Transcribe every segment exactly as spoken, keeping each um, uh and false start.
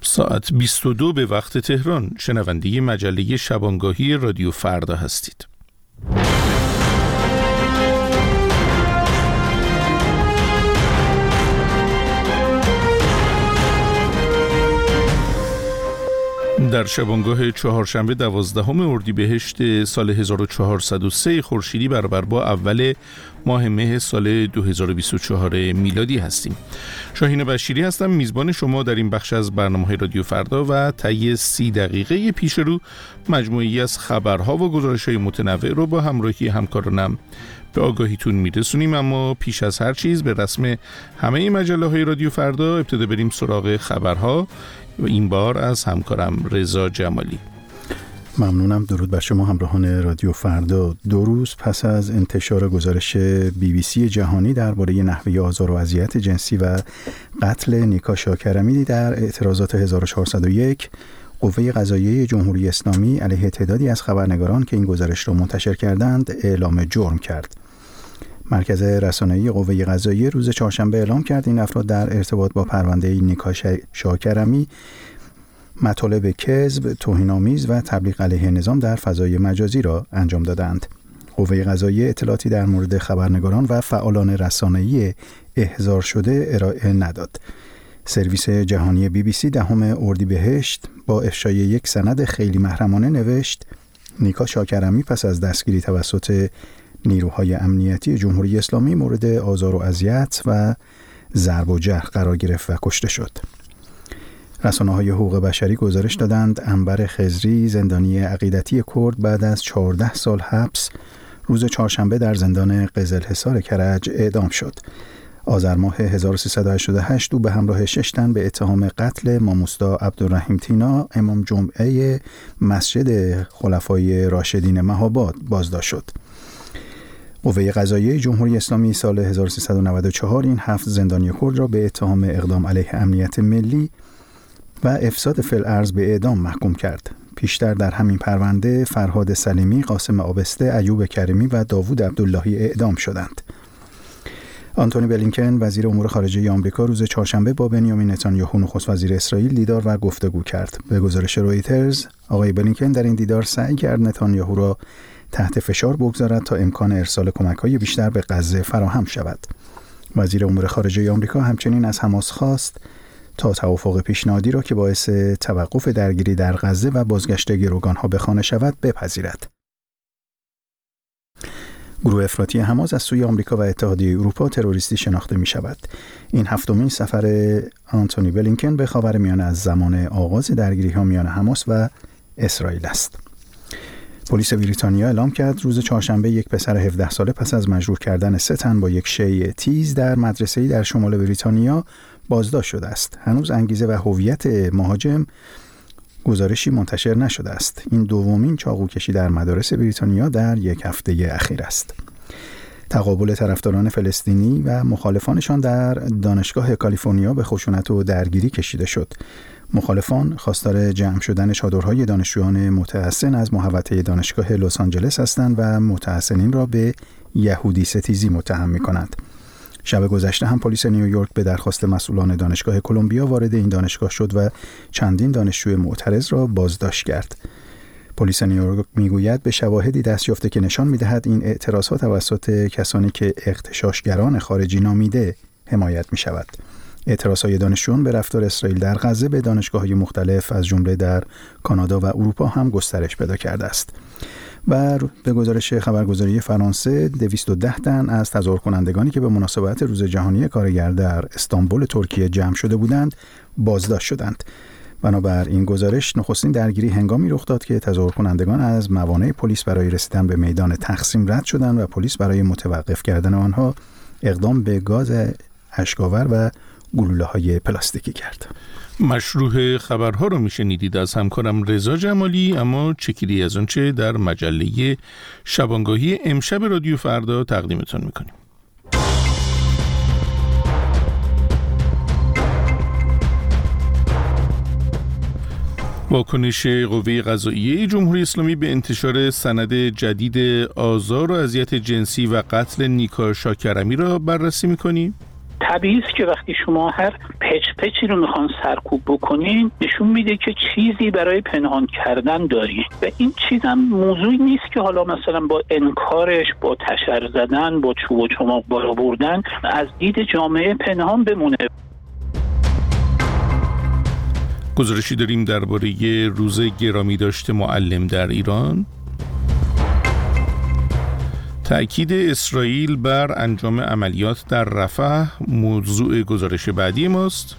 ساعت بیست و دو به وقت تهران. شنونده مجله شبانگاهی رادیو فردا هستید. در شبانگاه چهارشنبه دوازدهم اردیبهشت سال هزار و چهارصد و سه خورشیدی برابر با اول ماه مه سال دو هزار و بیست و چهار میلادی هستیم. شاهین بشیری هستم، میزبان شما در این بخش از برنامه‌های رادیو فردا و طی سی دقیقه پیش رو مجموعه‌ای از خبرها و گزارش‌های متنوع رو با همراهی همکارانم به آگاهیتون میرسونیم. اما پیش از هر چیز به رسم همه مجله‌های رادیو فردا ابتدا بریم سراغ خبرها و این بار از همکارم رضا جمالی. ممنونم. درود بر شما همراهان رادیو فردا. دو روز پس از انتشار گزارش بی بی سی جهانی درباره نحوه آزار و اذیت جنسی و قتل نیکا شاکرمی در اعتراضات هزار و چهارصد و یک، قوه قضاییه جمهوری اسلامی علیه تعدادی از خبرنگاران که این گزارش را منتشر کردند اعلام جرم کرد. مرکز رسانه‌ای قوه قضاییه روز چهارشنبه اعلام کرد این افراد در ارتباط با پرونده نیکا شاکرمی مطالب کذب، توهین‌آمیز و تبلیغ علیه نظام در فضای مجازی را انجام دادند. قوه قضاییه اطلاعاتی در مورد خبرنگاران و فعالان رسانه‌ای احضار شده ارائه نداد. سرویس جهانی بی بی سی دهم اردیبهشت با افشای یک سند خیلی محرمانه نوشت نیکا شاکرمی پس از دستگیری توسط نیروهای امنیتی جمهوری اسلامی مورد آزار و اذیت و ضرب و جرح قرار گرفت و کشته شد. رسانه‌های حقوق بشری گزارش دادند انبر خضری، زندانی عقیدتی کرد، بعد از چهارده سال حبس روز چهارشنبه در زندان قزلحصار کرج اعدام شد. آذر ماه هزار و سیصد و هشتاد و هشت او به همراه شش تن به اتهام قتل ماموستا عبدالرحیم تینا امام جمعه مسجد خلفای راشدین مهاباد بازداشت شد. قوه قضاییه جمهوری اسلامی سال هزار و سیصد و نود و چهار این هفت زندانی کرد را به اتهام اقدام علیه امنیت ملی و افساد فی الارض به اعدام محکوم کرد. پیشتر در همین پرونده فرهاد سلیمی، قاسم آبسته، ایوب کریمی و داوود عبداللهی اعدام شدند. آنتونی بلینکن وزیر امور خارجه آمریکا روز چهارشنبه با بنیامین نتانیاهو نخست وزیر اسرائیل دیدار و گفتگو کرد. به گزارش رویترز آقای بلینکن در این دیدار سعی کرد نتانیاهو را تحت فشار بگذارد تا امکان ارسال کمک‌های بیشتر به غزه فراهم شود. وزیر امور خارجه آمریکا همچنین از حماس خواست تا توافق پیشنهادی را که باعث توقف درگیری در غزه و بازگشت گروگان‌ها به خانه شود بپذیرد. گروه افراطی حماس از سوی آمریکا و اتحادیه اروپا تروریستی شناخته می شود. این هفتمین سفر آنتونی بلینکن به خاورمیانه از زمان آغاز درگیری‌ها میان حماس و اسرائیل است. پلیس بریتانیا اعلام کرد روز چهارشنبه یک پسر هفده ساله پس از مجروح کردن سه تن با یک شیء تیز در مدرسه‌ای در شمال بریتانیا بازداشت شده است. هنوز انگیزه و هویت مهاجم گزارشی منتشر نشده است. این دومین چاقوکشی در مدارس بریتانیا در یک هفته اخیر است. تقابل طرفداران فلسطینی و مخالفانشان در دانشگاه کالیفرنیا به خشونت و درگیری کشیده شد. مخالفان خواستار جمع شدن چادرهای دانشجویان متحسن از محوطه دانشگاه لس آنجلس هستند و متحسنین را به یهودی ستیزی متهم می‌کنند. شب گذشته هم پلیس نیویورک به درخواست مسئولان دانشگاه کلمبیا وارد این دانشگاه شد و چندین دانشجوی معترض را بازداشت کرد. پلیس نیویورک میگوید به شواهدی دست یافته که نشان می‌دهد این اعتراضات توسط کسانی که اغتشاشگران خارجی نامیده حمایت می‌شود. اعتراضهای دانشجویان به رفتار اسرائیل در غزه به دانشگاه‌های مختلف از جمله در کانادا و اروپا هم گسترش پیدا کرده است. و به گزارش خبرگزاری فرانسه دویست و ده تن از تظاهر کنندگانی که به مناسبت روز جهانی کارگر در استانبول ترکیه جمع شده بودند بازداشت شدند. بنابر این گزارش نخستین درگیری هنگامی رخ داد که تظاهر کنندگان از موانع پلیس برای رسیدن به میدان تقسیم رد شدند و پلیس برای متوقف کردن آنها اقدام به گاز اشک‌آور و گلوله‌های پلاستیکی کرد. مشروع خبرها رو میشنیدید از همکارم رضا جمالی. اما چکیدی از آنچه در مجله شبانگاهی امشب رادیو فردا تقدیمتون میکنیم. واکنش قوه قضاییه جمهوری اسلامی به انتشار سند جدید آزار و اذیت جنسی و قتل نیکا شاکرمی را بررسی میکنیم. طبیعی است که وقتی شما هر پچ پچی رو میخوان سرکوب بکنین نشون میده که چیزی برای پنهان کردن دارین و این چیز هم موضوعی نیست که حالا مثلا با انکارش، با تشر زدن، با چوب و چماق بالا بردن از دید جامعه پنهان بمونه. گزارشی داریم درباره روز گرامی داشته معلم در ایران. تأکید اسرائیل بر انجام عملیات در رفح موضوع گزارش بعدی ماست.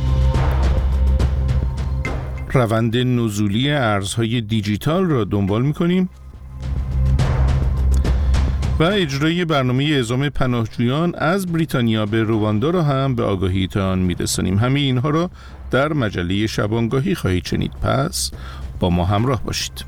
روند نزولی ارزهای دیجیتال را دنبال می‌کنیم و اجرای برنامه اعزام پناهجویان از بریتانیا به رواندا را هم به آگاهیتان می‌رسانیم. همه اینها را در مجله شبانگاهی خواهید شنید، پس با ما همراه باشید.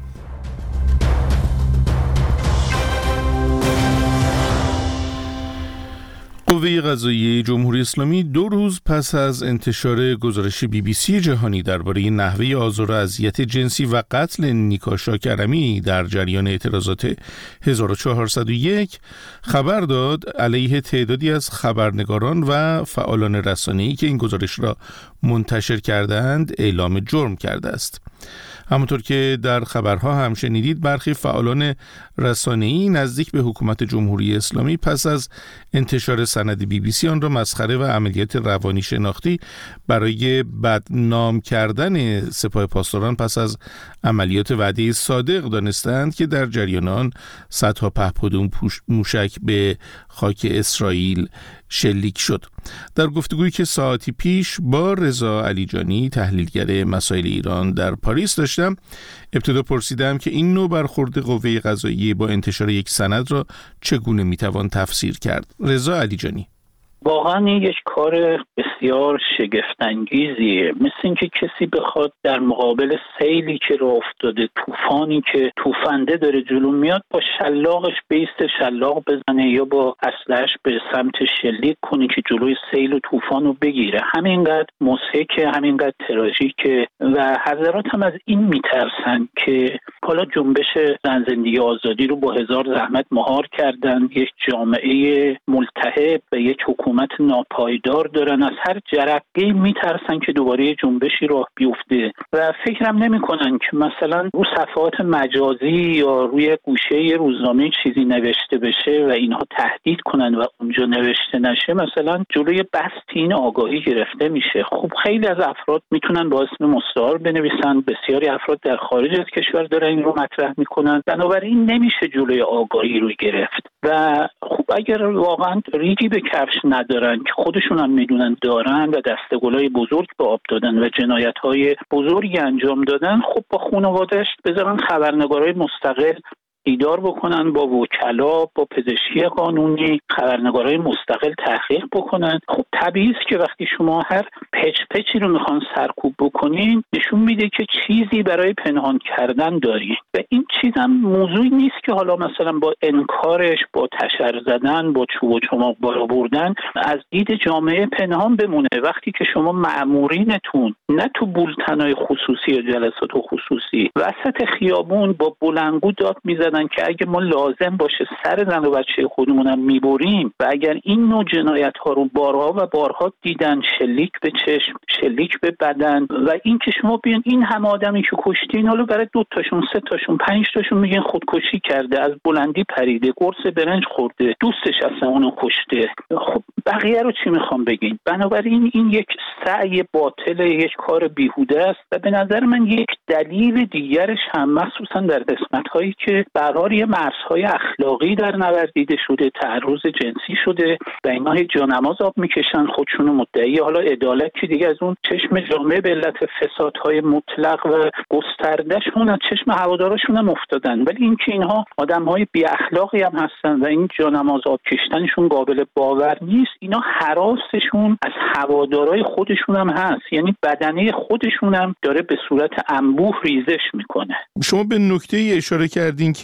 قوه قضاییه جمهوری اسلامی دو روز پس از انتشار گزارش بی بی سی جهانی درباره نحوه آزار و اذیت جنسی و قتل نیکاشا کرمی در جریان اعتراضات هزار و چهارصد و یک خبر داد علیه تعدادی از خبرنگاران و فعالان رسانه‌ای که این گزارش را منتشر کردند اعلام جرم کرده است. همونطور که در خبرها هم شنیدید، برخی فعالان رسانه‌ای نزدیک به حکومت جمهوری اسلامی پس از انتشار سند بی بی سی آن را مسخره و عملیات روانی شناختی برای بدنام کردن سپاه پاسداران پس از عملیات وعده صادق دانستند که در جریان آن صدها پهپاد موشک به خاک اسرائیل شلیک شد. در گفتگویی که ساعتی پیش با رضا علیجانی تحلیلگر مسائل ایران در پاریس داشتم، ابتدا پرسیدم که این نوع برخورد قوه قضاییه با انتشار یک سند را چگونه میتوان تفسیر کرد. رضا علیجانی: واقعا این یک کار بسیار شگفت‌انگیزیه. مثل اینکه کسی بخواد در مقابل سیلی که راه افتاده، طوفانی که توفنده داره جلو میاد، با شلاقش بیسته شلاق بزنه یا با اسلحه‌اش به سمت شلیک کنه که جلوی سیل و طوفان رو بگیره. همینقدر مضحکه، همینقدر تراژیکه و حضرات هم از این میترسن که حالا جنبش زن زندگی آزادی رو با هزار زحمت مهار کردن، یک جامعه ملتهب و یک حکومت ناپایدار دارن، از هر جرقه‌ای میترسن که دوباره جنبشی راه بیفته و فکرم نمی‌کنن که مثلا رو صفحات مجازی یا روی گوشه روزنامه چیزی نوشته بشه و اینها تهدید کنن و اونجا نوشته نشه مثلا جلوی بست این آگاهی گرفته میشه. خب خیلی از افراد میتونن با اسم مستعار بنویسن، بسیاری افراد در خارج از کشور دارن این رو مطرح میکنن، بنابراین نمیشه جلوی آگاهی رو گرفت. و خب اگر واقعا ریگی به کفش ندارن که خودشون هم میدونن دارن و دستگلای بزرگ به آب دادن و جنایت‌های بزرگی انجام دادن، خب با خانواده‌اش بذارن خبرنگارای مستقل دیدار بکنن، با وکلا، با پزشکی قانونی، خبرنگارای مستقل تحقیق بکنن. خب طبیعی است که وقتی شما هر پچ پچی رو میخوان سرکوب بکنین نشون میده که چیزی برای پنهان کردن دارین و این چیز هم موضوعی نیست که حالا مثلا با انکارش، با تشر زدن، با چوب و چماق بالا بردن از دید جامعه پنهان بمونه. وقتی که شما مأمورینتون نه تو بولتنای خصوصی یا جلسات خصوصی وسط خیابون با بلندگو داد میزنن که اگه ما لازم باشه سر زن و بچه خودمونم میبریم و اگر این نوع جنایت ها رو بارها و بارها دیدن، شلیک به چشم، شلیک به بدن و این که شما بیان این همه آدمی که کشتین حالا برای دو تاشون، سه تاشون، پنج تاشون میگن خودکشی کرده، از بلندی پریده، قرص برنج خورده، دوستش اصلا اونو کشته، خب بقیه رو چی میخوام بگین؟ بنابراین این یک سعی باطل، یک کار بیهوده است و به نظر من یک دلیل دیگرش هم مخصوصا در قسمت هایی که برای یه مرزهای اخلاقی در نوردیده شده، تعرض جنسی شده و اینا هی جانماز آب میکشن، خودشون مدعی حالا عدالت که دیگه از اون چشم جامعه به علت فسادهای مطلق و گستردهشون از چشم هوادارشون هم افتادن. ولی این که اینها آدمهای بی اخلاقی هم هستن و این جانماز آب کشتنشون قابل باور نیست، اینا هراسشون از هوادارای خودشون هم هست، یعنی بدنه خودشون هم داره به صورت انبوه ریزش میکنه. شما به نکته ای اشاره کردین که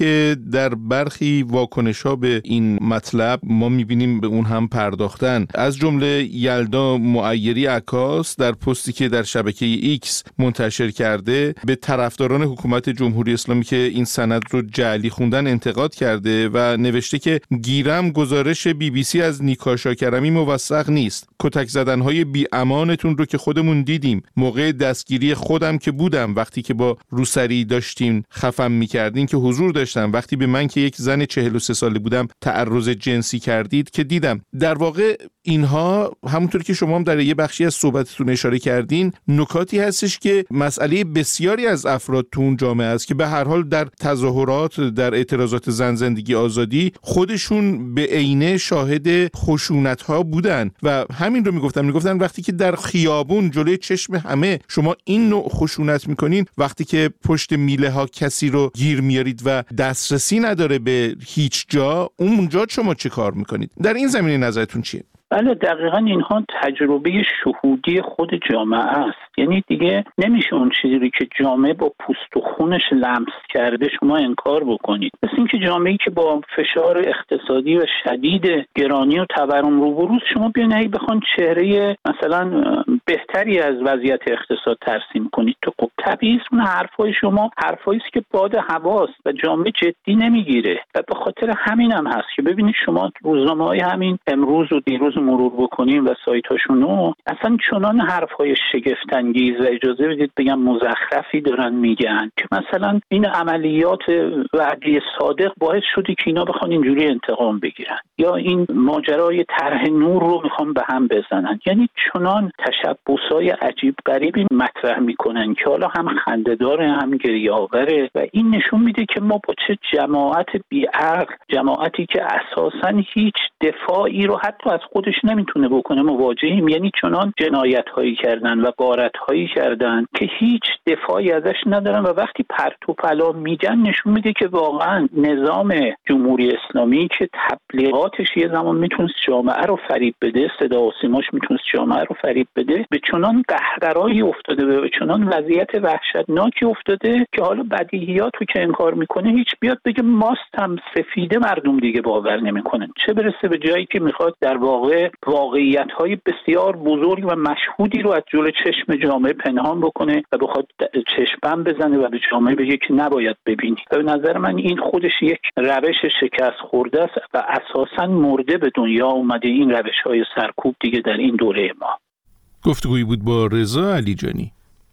که در برخی واکنش‌ها به این مطلب ما می‌بینیم به اون هم پرداختن. از جمله یلدا معیری عکاس در پستی که در شبکه ایکس منتشر کرده به طرفداران حکومت جمهوری اسلامی که این سند رو جعلی خوندن انتقاد کرده و نوشته که گیرم گزارش بی بی سی از نیکا شاکرمی موثق نیست. کتک زدن‌های بی امانتون رو که خودمون دیدیم. موقع دستگیری خودم که بودم، وقتی که با روسری داشتیم خفم می‌کردین که حضور داشتم، وقتی به من که یک زن چهل و سه ساله بودم تعرض جنسی کردید که دیدم. در واقع اینها همونطور که شما هم در یه بخشی از صحبتتون اشاره کردین نکاتی هستش که مسئله بسیاری از افراد تو اون جامعه است که به هر حال در تظاهرات، در اعتراضات زن زندگی آزادی خودشون به عینه شاهد خشونت‌ها بودن و همین رو میگفتن میگفتن وقتی که در خیابون جلوی چشم همه شما این نوع خشونت میکنین، وقتی که پشت میله ها کسی رو گیر میارید و دسترسی نداره به هیچ جا، اونجا شما چه کار میکنید؟ در این زمینه نظرتون چیه؟ بله دقیقاً اینها تجربه شهودی خود جامعه است. یعنی دیگه نمیشه اون چیزی رو که جامعه با پوست و خونش لمس کرده شما انکار بکنید. مثل اینکه جامعه‌ای که با فشار اقتصادی و شدید گرانی و تورم روبروست شما بیاین بخوان چهره مثلا بهتری از وضعیت اقتصاد ترسیم کنید. تو خب طبیعیه اون حرفای شما حرفایی است که باد هواست و جامعه جدی نمیگیره و به خاطر همین هم هست که ببینید شما روزنامه‌های همین امروز و دیروز مرور بکنیم و سایتاشونو اصلا چنان حرفای شگفت انگیز و اجازه بدید بگم مزخرفی دارن میگن که مثلا این عملیات وعده صادق باعث شده که اینا بخوان اینجوری انتقام بگیرن یا این ماجرای طرح نور رو میخوان به هم بزنن. یعنی چنان تشبسای عجیب غریبی مطرح میکنن که حالا هم خنده‌داره هم گریه‌آوره و این نشون میده که ما با چه جماعت بی‌عقل، جماعتی که اساساً هیچ دفاعی رو حتی از خودش نمیتونه بکنه مواجهیم. یعنی چنان جنایت‌هایی کردن و غارت‌هایی کردن که هیچ دفاعی ازش ندارن و وقتی پرت و پلا میگن نشون میده که واقعا نظام جمهوری اسلامی که تبلیغاتش یه زمان میتونست جامعه رو فریب بده، صدا و سیماش میتونست جامعه رو فریب بده، به چنان قهقرایی افتاده و به چنان وضعیت وحشتناکی افتاده که حالا بدیهیات رو که انکار میکنه هیچ بیاد بگه ماست هم سفیده مردم دیگه باور نمیکنن، چه برسه به جایی که میخواد در واقع واقعیت‌های بسیار بزرگ و مشهودی رو از جلوی چشم جامعه پنهان بکنه و بخواد چشمم بزنه و به جامعه بگه که نباید ببینی. به نظر من این خودش یک روش شکست خورده است و اساساً مرده به دنیا اومده این روش‌های سرکوب دیگه در این دوره ما. گفتگویی بود با رضا علیجانی.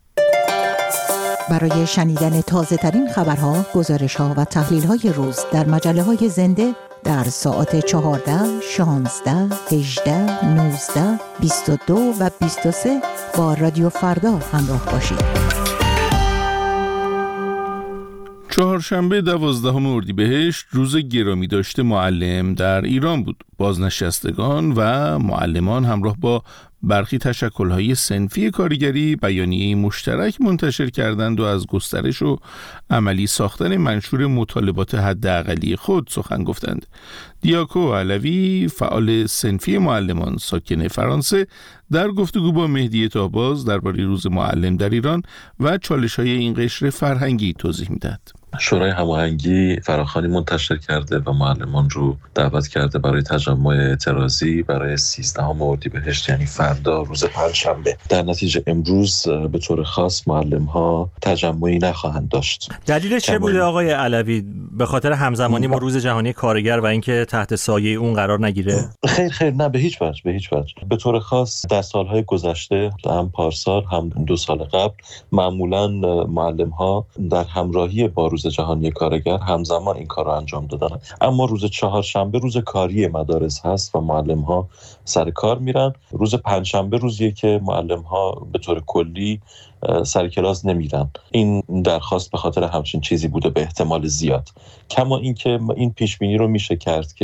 برای شنیدن تازه ترین خبرها، گزارش‌ها و تحلیل‌های روز در مجله‌های زنده در ساعت چهارده، شانزده، هجده، نوزده، بیست و دو و بیست و سه با رادیو فردا همراه باشید. چهارشنبه دوازدهم اردیبهشت روز گرامی داشته معلم در ایران بود. بازنشستگان و معلمان همراه با برخی تشکل‌های صنفی کارگری بیانیه مشترک منتشر کردند و از گسترش و عملی ساختن منشور مطالبات حداقلی خود سخن گفتند. دیاکو علوی، فعال صنفی معلمان ساکن فرانسه، در گفتگو با مهدی طاهباز درباره روز معلم در ایران و چالش‌های این قشر فرهنگی توضیح می‌دهد. شورای هماهنگی فراخوانی منتشر کرده و معلمان رو دعوت کرده برای تجمع اعتراضی برای سیزدهم اردیبهشت، یعنی فردا روز پنجشنبه. در نتیجه امروز به طور خاص معلم‌ها تجمعی نخواهند داشت. دلیل چه بوده آقای علوی؟ به خاطر همزمانی با روز جهانی کارگر و اینکه تحت سایه اون قرار نگیره؟ خیر خیر نه، به هیچ وجه به هیچ وجه. به طور خاص در سالهای گذشته، هم پارسال هم دو سال قبل، معمولاً معلم‌ها در همراهی با روز جهانی کارگر همزمان این کار رو انجام دادن. اما روز چهارشنبه روز کاری مدارس هست و معلم‌ها سر کار میرن. روز پنجشنبه روزیه که معلم‌ها به طور کلی سر کلاس نمیرن. این درخواست به خاطر همچین چیزی بوده به احتمال زیاد. کما اینکه این پیش بینی رو میشه کرد که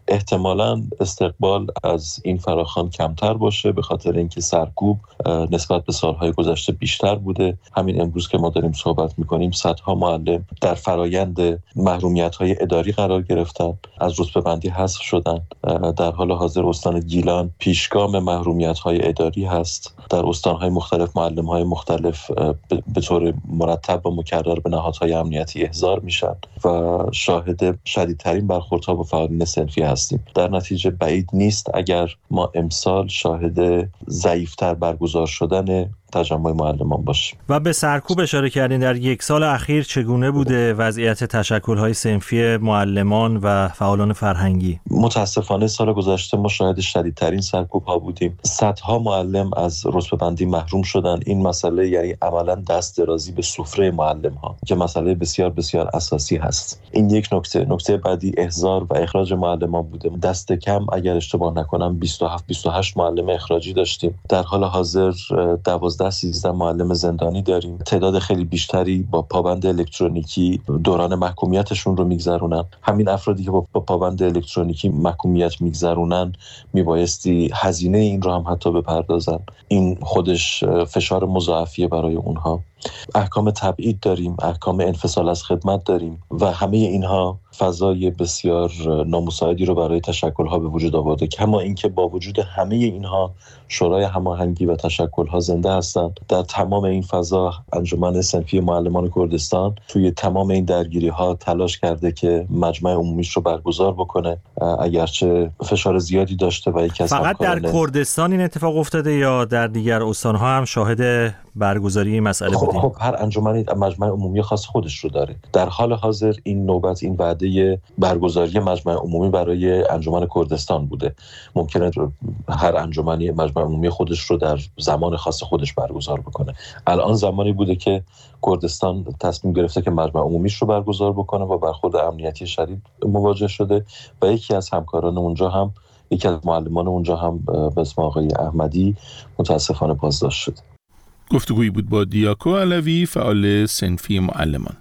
احتمالاً استقبال از این فراخوان کمتر باشه، به خاطر اینکه سرکوب نسبت به سالهای گذشته بیشتر بوده. همین امروز که ما داریم صحبت میکنیم صدها معلم در فرایند محرومیت‌های اداری قرار گرفتن، از رتبه بندی حذف شدن. در حال حاضر استان گیلان پیشگام محرومیت‌های اداری هست. در استان‌های مختلف معلم‌های مختلف به طور مرتب و مکرر به نهادهای امنیتی احضار میشن و شاهد شدیدترین برخوردها با فعالین صنفی هستیم. در نتیجه بعید نیست اگر ما امسال شاهد ضعیف‌تر برگزار شدن تجمع معلمان باشیم. و به سرکوب اشاره کردین، در یک سال اخیر چگونه بوده وضعیت تشکل‌های صنفی معلمان و فعالان فرهنگی؟ متاسفانه سال گذشته ما شاهد شدیدترین سرکوب‌ها بودیم. صدها معلم از رتبه بندی محروم شدن. این مسئله یعنی عملاً دست درازی به سفره معلم‌ها که مسئله بسیار بسیار اساسی هست. این یک نکته. نکته بعدی احضار و اخراج معلمان بوده. دست کم اگر اشتباه نکنم بیست و هفت بیست و هشت معلم اخراجی داشتیم. در حال حاضر دوازده سیزده معلم زندانی داریم. تعداد خیلی بیشتری با پابند الکترونیکی دوران محکومیتشون رو میگذرونن. همین افرادی که با پابند الکترونیکی محکومیت میگذرونن میبایستی هزینه این رو هم حتی بپردازن. این خودش فشار مضاعفیه برای اونها. احکام تبعید داریم، احکام انفصال از خدمت داریم و همه اینها فضای بسیار نامساعدی رو برای تشکل‌ها به وجود آورده. کما اینکه با وجود همه اینها شورای هماهنگی و تشکل‌ها زنده هستند. در تمام این فضا انجمن صنفی معلمان کردستان توی تمام این درگیری‌ها تلاش کرده که مجمع عمومیش رو برگزار بکنه، اگرچه فشار زیادی داشته و یکی از فقط در کردستان این اتفاق افتاده یا در دیگر استان‌ها هم شاهد برگزاری این مسئله بودیم؟ خب هر انجمنی مجمع عمومی خاص خودش رو داره. در حال حاضر این نوبت این وعده برگزاری مجمع عمومی برای انجمن کردستان بوده. ممکنه هر انجمنی مجمع عمومی خودش رو در زمان خاص خودش برگزار بکنه. الان زمانی بوده که کردستان تصمیم گرفته که مجمع عمومیش رو برگزار بکنه و برخورد امنیتی شدید مواجه شده و یکی از همکاران اونجا هم یکی از معلمان اونجا هم به اسم آقای احمدی متاسفانه بازداشت شد. گفتگویی بود با دیاکو علوی، فعال صنفی معلمان.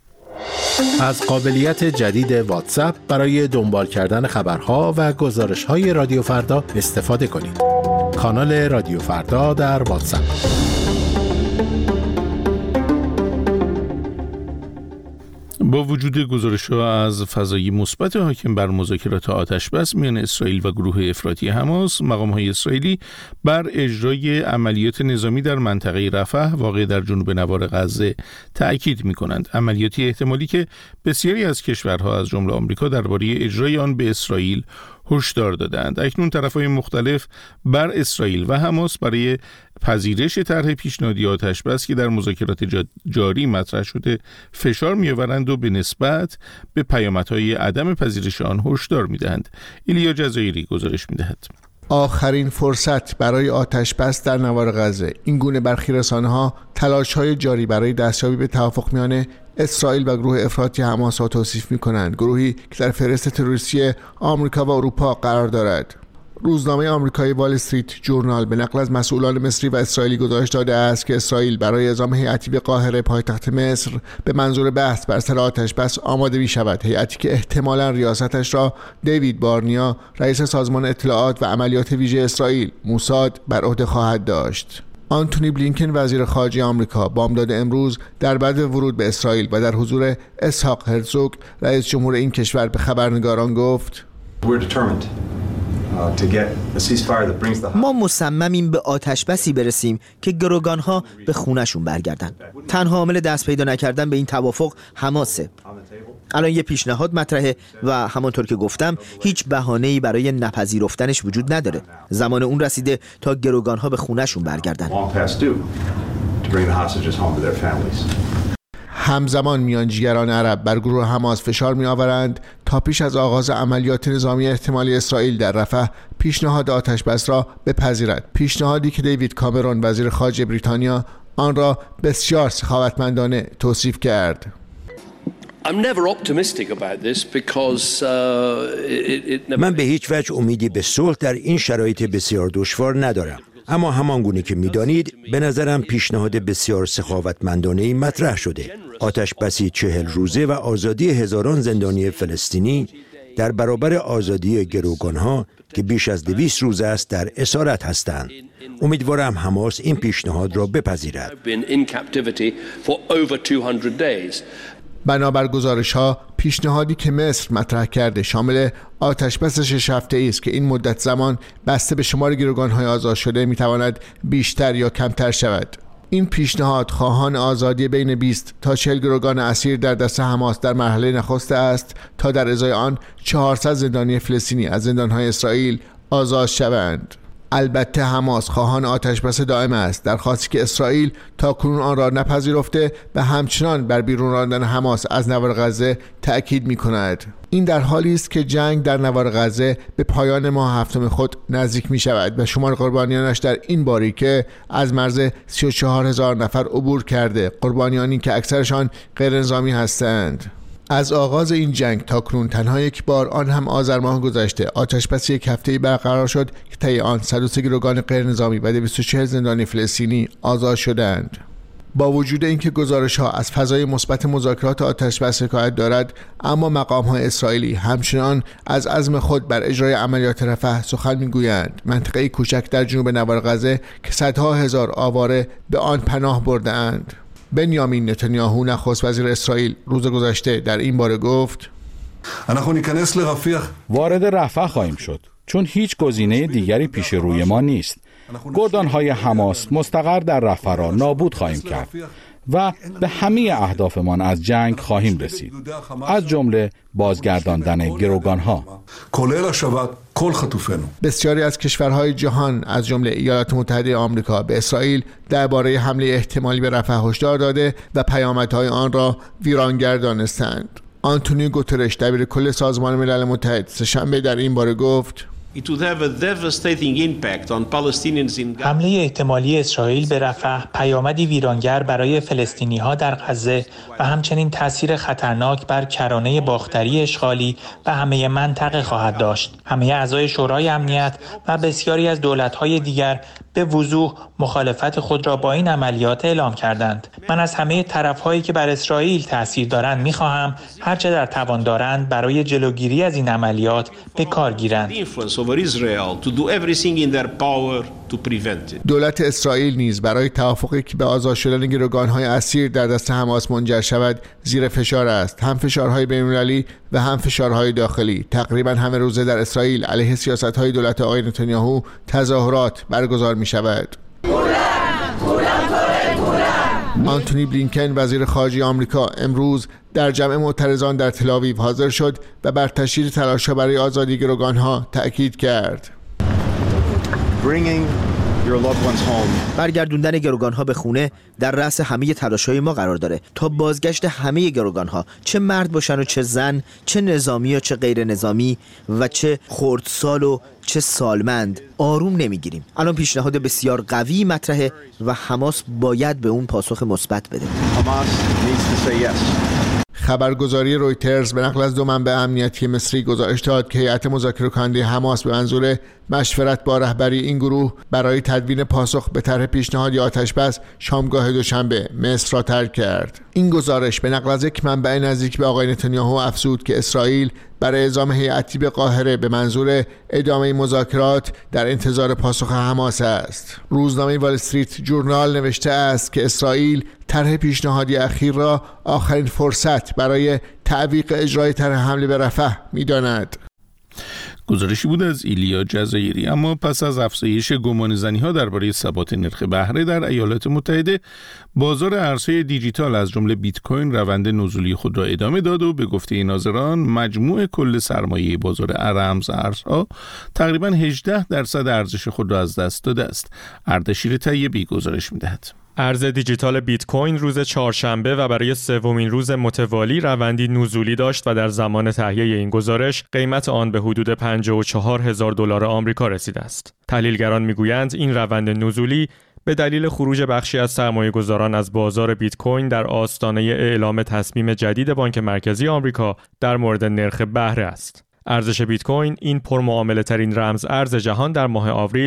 از قابلیت جدید واتساپ برای دنبال کردن خبرها و گزارش‌های رادیو فردا استفاده کنید. کانال رادیو فردا در واتساپ. با وجود گزارش‌ها از فضای مثبت حاکم بر مذاکرات آتش‌بس میان اسرائیل و گروه افراطی حماس، مقام‌های اسرائیلی بر اجرای عملیات نظامی در منطقه رفح واقع در جنوب نوار غزه تأکید می‌کنند. عملیاتی احتمالی که بسیاری از کشورها از جمله آمریکا درباره اجرای آن به اسرائیل هشدار دادند. اکنون طرف‌های مختلف بر اسرائیل و حماس برای پذیرش طرح پیشنهادی آتش‌بس که در مذاکرات جاری مطرح شده فشار می‌آورند و به نسبت به پیامدهای عدم پذیرش آن هشدار می‌دهند. ایلیا جزایری گزارش می‌دهد. آخرین فرصت برای آتش‌بس در نوار غزه. این گونه برخی رسانه‌ها تلاش‌های جاری برای دستیابی به توافق میان اسرائیل و گروه افراطی حماس را توصیف می‌کنند. گروهی که در فهرست تروریستی آمریکا و اروپا قرار دارد. روزنامه آمریکایی وال استریت جورنال به نقل از مسئولان مصری و اسرائیلی گزارش داده است که اسرائیل برای اعزام هیئتی به قاهره پایتخت مصر به منظور بحث بر سر آتش‌بس آماده می‌شود. هیئتی که احتمالاً ریاستش را دیوید بارنیا، رئیس سازمان اطلاعات و عملیات ویژه اسرائیل موساد، بر عهده خواهد داشت. آنتونی بلینکن وزیر خارجه آمریکا بامداد امروز در بعد ورود به اسرائیل و در حضور اسحاق هرزوگ رئیس جمهور این کشور به خبرنگاران گفت: ما مصممیم به آتش‌بسی برسیم که گروگانها به خونه‌شون برگردن. تنها عامل دست پیدا نکردن به این توافق حماسه. الان یه پیشنهاد مطرحه و همانطور که گفتم هیچ بهانه‌ای برای نپذیرفتنش وجود نداره. زمان اون رسیده تا گروگانها به خونه‌شون برگردن. همزمان میانجیگران عرب بر گروه حماس فشار می‌آورند تا پیش از آغاز عملیات نظامی احتمالی اسرائیل در رفح پیشنهاد آتش‌بس را بپذیرد. پیشنهادی که دیوید کامرون وزیر خارجه بریتانیا آن را بسیار سخاوتمندانه توصیف کرد. من به هیچ وجه امیدی به صلح در این شرایط بسیار دشوار ندارم. اما همانگونه که می‌دانید به نظرم پیشنهاد بسیار سخاوتمندانه‌ای مطرح شده. آتش‌بسی چهل روزه و آزادی هزاران زندانی فلسطینی در برابر آزادی گروگانها که بیش از دویست روز است در اسارت هستند. امیدوارم حماس این پیشنهاد را بپذیرد. بنابر گزارش‌ها پیشنهادی که مصر مطرح کرده شامل آتش‌بس شش هفته‌ای است که این مدت زمان بسته به شمار گروگان‌های آزاد شده می‌تواند بیشتر یا کمتر شود. این پیشنهاد خواهان آزادی بین بیست تا چهل گروگان اسیر در دست حماس در مرحله نخست است تا در ازای آن چهارصد زندانی فلسطینی از زندان‌های اسرائیل آزاد شوند. البته حماس خواهان آتشبس دائم است، درخواستی که اسرائیل تا کنون آن را نپذیرفته و همچنان بر بیرون راندن حماس از نوار غزه تأکید می کند. این در حالی است که جنگ در نوار غزه به پایان ماه هفتم خود نزدیک می شود و شمار قربانیانش در این باریکه از مرز سی و چهار هزار نفر عبور کرده، قربانیانی که اکثرشان غیر نظامی هستند. از آغاز این جنگ تا کنون تنها یک بار، آن هم آذر ماه گذشته، آتش‌بس یک هفته‌ای برقرار شد که طی آن صد و سه گروگان غیر نظامی و دویست و چهل زندانی فلسطینی آزاد شدند. با وجود اینکه گزارش‌ها از فضای مثبت مذاکرات آتش‌بس حکایت دارد، اما مقام‌های اسرائیلی همچنان از عزم خود بر اجرای عملیات رفح سخن می‌گویند. منطقه کوچک در جنوب نوار غزه که صدها هزار آواره به آن پناه برده‌اند. بنیامین نتانیاهو نخست وزیر اسرائیل روز گذشته در این باره گفت: وارد رفح خواهیم شد چون هیچ گزینه دیگری پیش روی ما نیست. گردانهای حماس مستقر در رفح را نابود خواهیم کرد و به همه اهدافمان از جنگ خواهیم رسید، از جمله بازگرداندن گروگانها. بسیاری از کشورهای جهان از جمله ایالات متحده آمریکا به اسرائیل درباره حمله احتمالی به رفح هشدار داده و پیامدهای آن را ویرانگر دانستند. آنتونیو گوترش دبیر کل سازمان ملل متحد سه‌شنبه در این باره گفت: حمله احتمالی اسرائیل به رفح پیامدی ویرانگر برای فلسطینی‌ها در غزه و همچنین تأثیر خطرناک بر کرانه باختری اشغالی و همه منطقه خواهد داشت. همه اعضای شورای امنیت و بسیاری از دولت‌های دیگر به وضوح مخالفت خود را با این عملیات اعلام کردند. من از همه طرف‌هایی که بر اسرائیل تأثیر دارند می‌خواهم هرچه در توان دارند برای جلوگیری از این عملیات به کار گیرند. دولت اسرائیل نیز برای توافقی که به آزاد شدن گروگان‌های اسیر در دست حماس منجر شود زیر فشار است. هم فشارهای بین‌المللی و هم فشارهای داخلی. تقریباً همه روزه در اسرائیل علیه سیاست‌های دولت آقای نتانیاهو تظاهرات برگزار می‌شود. آنتونی بلینکن وزیر خارجه آمریکا امروز در جمع معترضان در تل‌آویو حاضر شد و بر تشدید تلاش‌ها برای آزادی گروگان‌ها تأکید کرد. برگردوندن گروگان‌ها به خونه در رأس همه تلاش‌های ما قرار داره تا بازگشت همه گروگان‌ها، چه مرد باشن و چه زن، چه نظامی و چه غیر نظامی و چه خردسال و چه سالمند. آروم نمیگیریم. الان پیشنهاد بسیار قوی مطرحه و حماس باید به اون پاسخ مثبت بده. خبرگزاری رویترز به نقل از دو منبع امنیتی مصری گزارش داد که هیئت مذاکره‌کننده حماس به منظور مشورت با رهبری این گروه برای تدوین پاسخ به طرح پیشنهادی آتش‌بس شامگاه دوشنبه مصر را ترک کرد. این گزارش به نقل از یک منبع نزدیک به آقای نتانیاهو افزود که اسرائیل برای اعزام هیئتی به قاهره به منظور ادامه مذاکرات در انتظار پاسخ حماس است. روزنامه وال استریت جورنال نوشته است که اسرائیل طرح پیشنهادی اخیر را آخرین فرصت برای تعویق اجرای طرح حمله به رفح می‌داند. گزارشی بود از ایلیا جزایری. اما پس از افزایش گمانه‌زنی‌ها درباره ثبات نرخ بهره در ایالات متحده، بازار ارزهای دیجیتال از جمله بیت کوین روند نزولی خود را ادامه داد و به گفته ناظران مجموع کل سرمایه بازار رمز ارزها تقریباً هجده درصد ارزش خود را از دست داده است. اردشیر طیبی گزارش می‌دهد. ارز دیجیتال بیت کوین روز چهارشنبه و برای سومین روز متوالی روندی نزولی داشت و در زمان تهیه این گزارش قیمت آن به حدود پنجاه و چهار هزار دلار آمریکا رسیده است. تحلیلگران میگویند این روند نزولی به دلیل خروج بخشی از سرمایه‌گذاران از بازار بیت کوین در آستانه اعلام تصمیم جدید بانک مرکزی آمریکا در مورد نرخ بهره است. ارزش بیت کوین، این پرمعامله ترین رمز ارز جهان، در ماه آوریل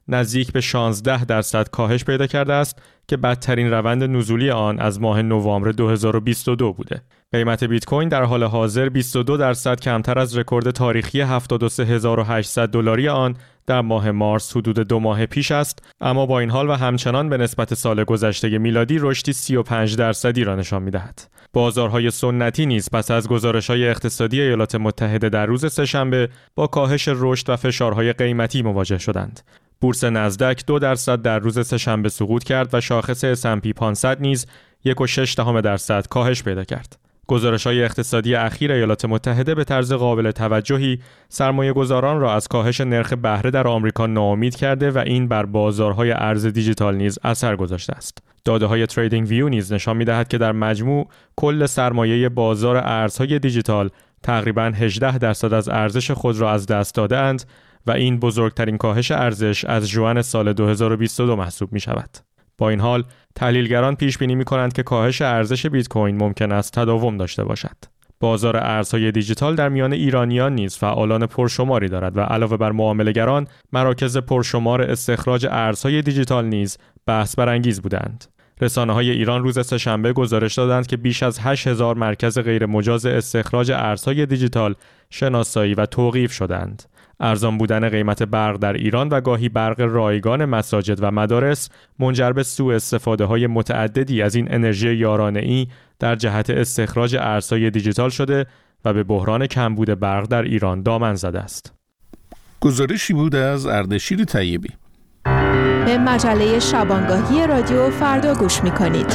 نزدیک به شانزده درصد کاهش پیدا کرده است که بدترین روند نزولی آن از ماه نوامبر دو هزار و بیست و دو بوده. قیمت بیت کوین در حال حاضر بیست و دو درصد کمتر از رکورد تاریخی هفتاد و سه هزار و هشتصد دلاری آن در ماه مارس حدود دو ماه پیش است، اما با این حال و همچنان به نسبت سال گذشته میلادی رشدی سی و پنج درصدی را نشان می‌دهد. بازارهای سنتی نیز پس از گزارش‌های اقتصادی ایالات متحده در روز سه‌شنبه با کاهش رشد و فشارهای قیمتی مواجه شدند. بورس نزدک دو درصد در روز سه‌شنبه سقوط کرد و شاخص اس اند پی پانصد نیز یک و شش دهم درصد کاهش پیدا کرد. گزارش‌های اقتصادی اخیر ایالات متحده به طرز قابل توجهی سرمایه‌گذاران را از کاهش نرخ بهره در آمریکا ناامید کرده و این بر بازارهای ارز دیجیتال نیز اثر گذاشته است. داده‌های تریدینگ ویو نیز نشان می‌دهد که در مجموع کل سرمایه بازار ارزهای دیجیتال تقریباً هجده درصد از ارزش خود را از دست داده‌اند و این بزرگترین کاهش ارزش از ژوئن سال دو هزار و بیست و دو محسوب می‌شود. با این حال تحلیلگران پیش بینی می‌کنند که کاهش ارزش بیت کوین ممکن است تداوم داشته باشد. بازار ارزهای دیجیتال در میان ایرانیان نیز فعالان پرشماری دارد و علاوه بر معامله‌گران، مراکز پرشمار استخراج ارزهای دیجیتال نیز بحث برانگیز بودند. رسانه‌های ایران روز سه‌شنبه گزارش دادند که بیش از هشت هزار مرکز غیرمجاز استخراج ارزهای دیجیتال شناسایی و توقیف شدند. ارزان بودن قیمت برق در ایران و گاهی برق رایگان مساجد و مدارس منجر به سوء استفاده‌های متعددی از این انرژی یارانه‌ای در جهت استخراج ارزهای دیجیتال شده و به بحران کمبود برق در ایران دامن زده است. گزارشی بود از اردشیر طیبی. به مجله شبانگاهی رادیو فردا گوش می‌کنید.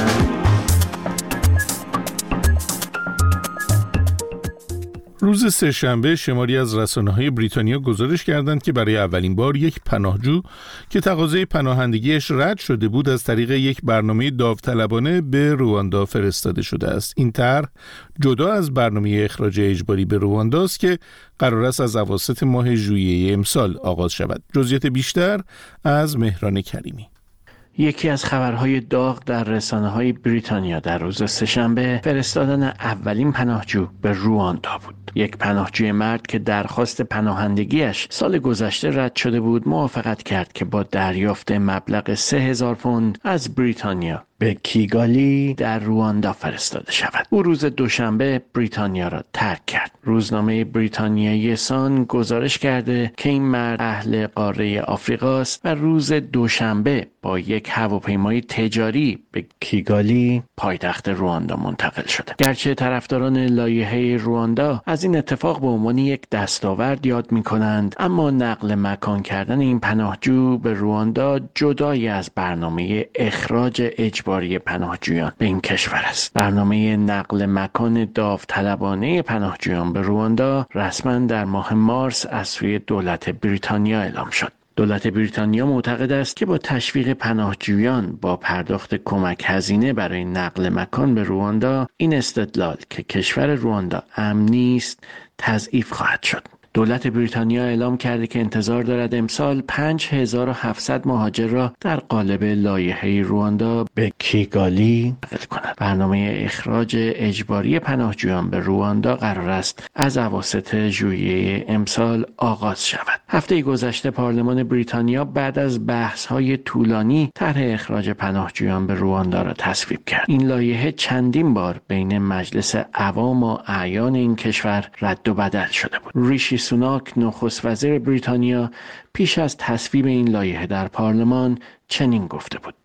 روز سه‌شنبه شماری از رسانه‌های بریتانیا گزارش کردند که برای اولین بار یک پناهجو که تقاضای پناهندگیش رد شده بود از طریق یک برنامه داوطلبانه به رواندا فرستاده شده است. این طرح جدا از برنامه اخراج اجباری به رواندا است که قرار است از اواسط ماه ژوئیه امسال آغاز شود. جزئیات بیشتر از مهران کریمی. یکی از خبرهای داغ در رسانه‌های بریتانیا در روز سه‌شنبه فرستادن اولین پناهجو به رواندا بود. یک پناهجوی مرد که درخواست پناهندگیش سال گذشته رد شده بود، موافقت کرد که با دریافت مبلغ سه هزار پوند از بریتانیا به کیگالی در رواندا فرستاده شود. او روز دوشنبه بریتانیا را ترک کرد. روزنامه بریتانیایی سان گزارش کرده که این مرد اهل قاره آفریقاست و روز دوشنبه با یک هواپیمای تجاری به کیگالی پایتخت رواندا منتقل شده. گرچه طرفداران لایحه رواندا از این اتفاق به عنوان یک دستاورد یاد می‌کنند، اما نقل مکان کردن این پناهجو به رواندا جدای از برنامه اخراج اجباری پناهجویان به این کشور است. برنامه نقل مکان داوطلبانه پناهجویان به رواندا رسما در ماه مارس از سوی دولت بریتانیا اعلام شد. دولت بریتانیا معتقد است که با تشویق پناهجویان با پرداخت کمک هزینه برای نقل مکان به رواندا، این استدلال که کشور رواندا امن نیست تضعیف خواهد شد. دولت بریتانیا اعلام کرده که انتظار دارد امسال پنج هزار و هفتصد مهاجر را در قالب لایحه رواندا به کیگالی نقل کند. برنامه اخراج اجباری پناهجویان به رواندا قرار است از اواسط ژوئیه امسال آغاز شود. هفته گذشته پارلمان بریتانیا بعد از بحث‌های طولانی طرح اخراج پناهجویان به رواندا را تصویب کرد. این لایحه چندین بار بین مجلس عوام و اعیان این کشور رد و بدل شده بود. ریشی سوناک نخست وزیر بریتانیا پیش از تصویب این لایحه در پارلمان چنین گفته بود: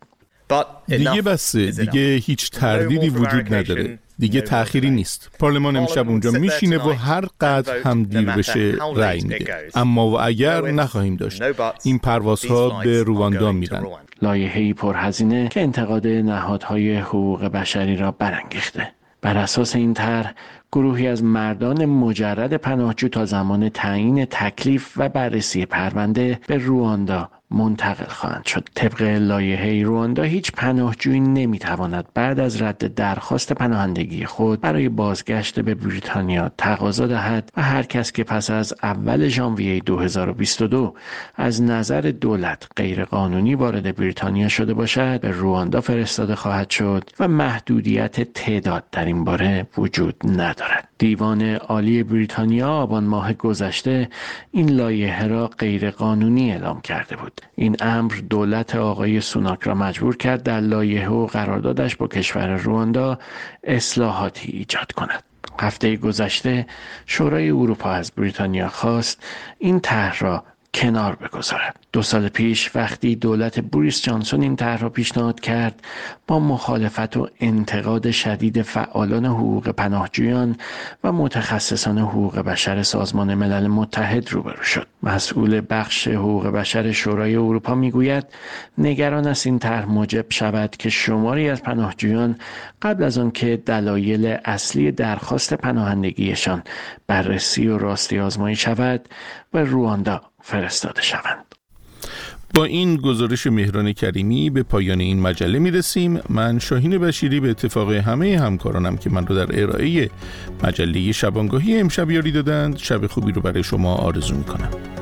دیگه بسه، دیگه هیچ تردیدی وجود نداره، دیگه تأخیری نیست. پارلمان امشب اونجا میشینه و هر قدر هم دیر بشه رأی میده. اما و اگر نخواهیم داشت، این پروازها به رواندا میرن. لایحه‌ای پرهزینه که انتقاد نهادهای حقوق بشری را برانگیخته. بر اساس این طرح گروهی از مردان مجرد پناهجو تا زمان تعیین تکلیف و بررسی پرونده به رواندا منتقل خواهند شد. طبق لایحه رواندا هیچ پناهجویی نمیتواند بعد از رد درخواست پناهندگی خود برای بازگشت به بریتانیا تقاضا دهد و هر کس که پس از اول ژانویه دو هزار و بیست و دو از نظر دولت غیرقانونی وارد بریتانیا شده باشد به رواندا فرستاده خواهد شد و محدودیت تعداد در این باره وجود ندارد. دیوان عالی بریتانیا آبان ماه گذشته این لایحه را غیرقانونی اعلام کرده بود. این امر دولت آقای سوناک را مجبور کرد در لایحه و قراردادش با کشور رواندا اصلاحاتی ایجاد کند. هفته گذشته شورای اروپا از بریتانیا خواست این طرح را کنار بگذارد. دو سال پیش وقتی دولت بوریس جانسون این طرح را پیشنهاد کرد، با مخالفت و انتقاد شدید فعالان حقوق پناهجویان و متخصصان حقوق بشر سازمان ملل متحد روبرو شد. مسئول بخش حقوق بشر شورای اروپا میگوید نگران است این طرح موجب شود که شماری از پناهجویان قبل از آن که دلایل اصلی درخواست پناهندگیشان بررسی و راستی آزمایی شود و رواندا فرستاده شوند. با این گزارش مهران کریمی به پایان این مجله میرسیم. من شاهین بشیری به اتفاق همه همکارانم که من رو در ارائه مجله شبانگاهی امشب یاری دادند، شب خوبی رو برای شما آرزو میکنم.